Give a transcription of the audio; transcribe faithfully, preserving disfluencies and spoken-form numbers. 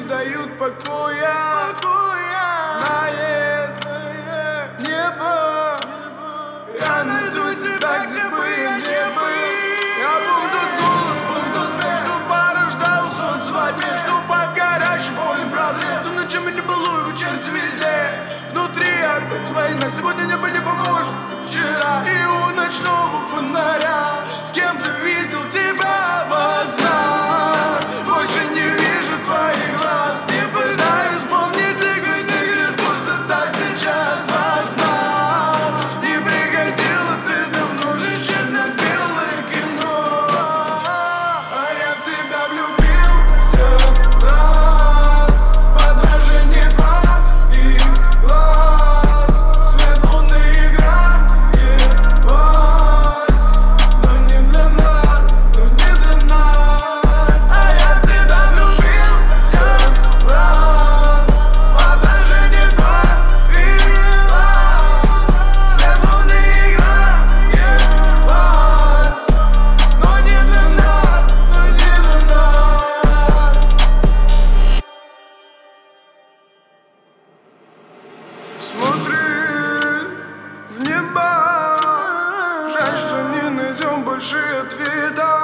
дают покоя, покоя. Знает небо, я найду тебя, где бы я не был. Я помню тот голос, помню тот смех, что порождал солнце во тьме, что под горячим полем прозрел. То ночами не было, вечерти везде. Внутри опять война, сегодня небо не похоже, как вчера. И у ночного фонаря с кем-то видел тебя во снах. Больше не вижу твоих глаз, не пытаюсь помнить их, не лишь пустота сейчас во снах. Не приходила ты давно, лишь черно-белое кино. А я в тебя влюбился раз, в отражение твоих глаз. Свет луны играет вальс, но не для нас, но не для нас. А я в тебя влюбился раз, в отражение твоих глаз. Свет луны играет вальс, но не для нас, но не для нас. Смотри в небо, жаль, что не найдем больше ответа.